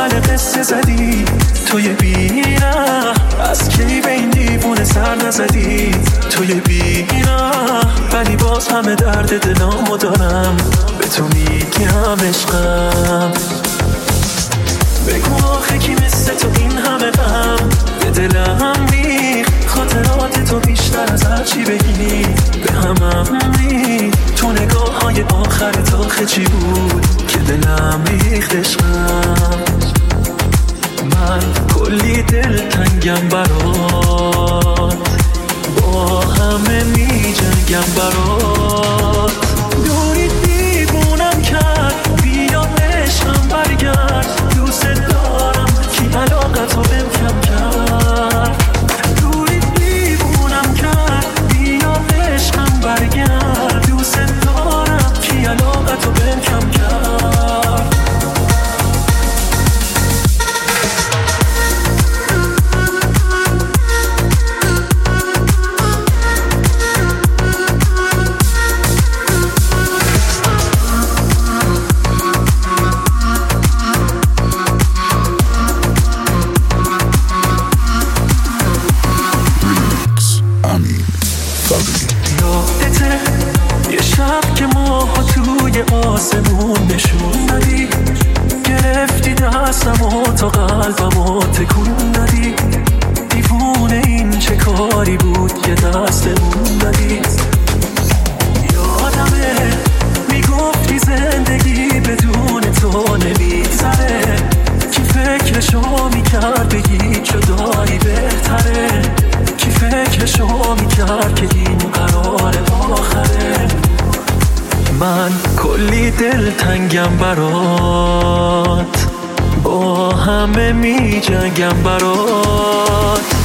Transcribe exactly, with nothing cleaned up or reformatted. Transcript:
من قصه زدی توی بیره، از کی به این دیوونه سر نزدی توی بیره، ولی باز همه درد دلامو دارم به تو میگم عشقم. بگو آخه کی مثل تو این همه غم به دلم ریخ، خاطرات تو بیشتر از هر چی بگی به همم ریخ، تو نگاه های آخرت آخه چی بود که دلم ریخت عشقم. من کلی دل تنگم برات، با همه می جنگم برات، دوری دیوونم کرد بیا عشقم برگرد، دوست دارم کی علاقتو بهم کم کرد، دوری دیوونم کرد بیا عشقم برگرد، دوست دارم کی علاقتو بهم کم کرد. آسمون نشون دادی، گرفتی دستم و تا قلبم و تکون دادی، دیوونه این چه کاری بود که دستمون دادی. یادمه میگفتی زندگی بدون تو نمیگذره، کی فکرشو میکرد بگی جدایی بهتره، کی فکرشو میکرد که این قرار آخره. من کلی دل تنگم برات، با همه می جنگم برات،